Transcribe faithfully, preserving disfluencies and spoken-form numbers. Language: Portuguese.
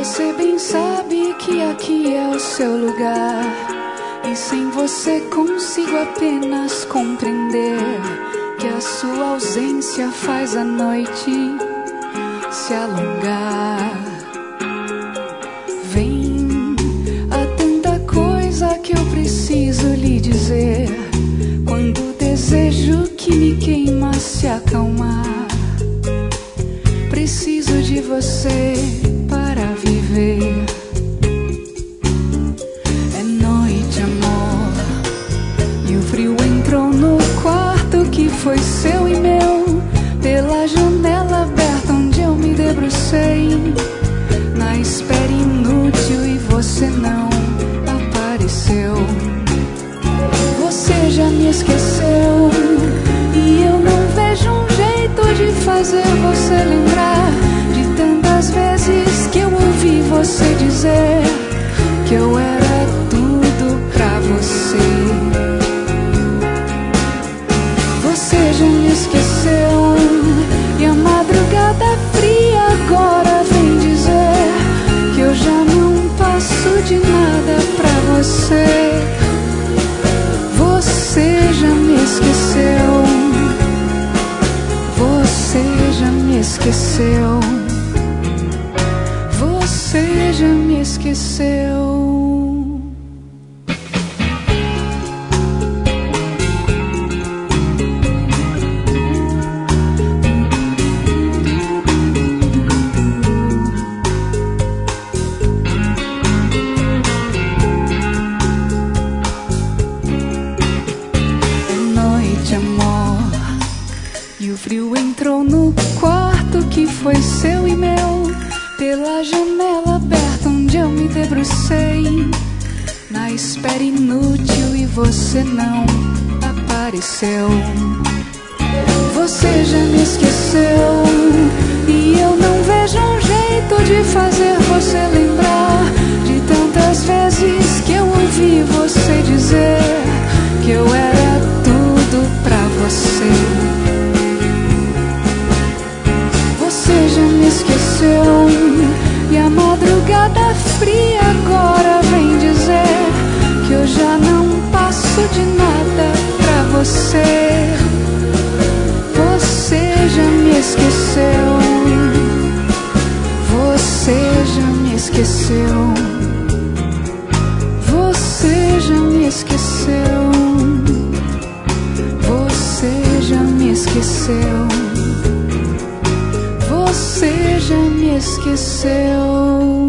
Você bem sabe que aqui é o seu lugar, e sem você consigo apenas compreender que a sua ausência faz a noite se alongar. Vem, há tanta coisa que eu preciso lhe dizer, quando o desejo que me queima se acalmar. Preciso de você para viver. É noite, amor, e o frio entrou no quarto que foi seu e meu, pela janela aberta onde eu me debrucei, na espera inútil, e você não apareceu. Você já me esqueceu, e eu não vejo um jeito de fazer você lembrar de tantas vezes que eu ouvi você dizer que eu era tudo pra você. Você já me esqueceu, e a madrugada fria agora vem dizer que eu já não passo de nada pra você. Você já me esqueceu, você já me esqueceu, você já me esqueceu. O frio entrou no quarto que foi seu e meu, pela janela aberta onde eu me debrucei, na espera inútil, e você não apareceu. Você já me esqueceu, e eu não vejo um jeito de fazer você lembrar de tantas vezes que eu ouvi você dizer que eu era tudo pra você. Você já me esqueceu, e a madrugada fria agora vem dizer que eu já não passo de nada pra você. Você já me esqueceu, você já me esqueceu, você já me esqueceu, você já me esqueceu, você já me esqueceu.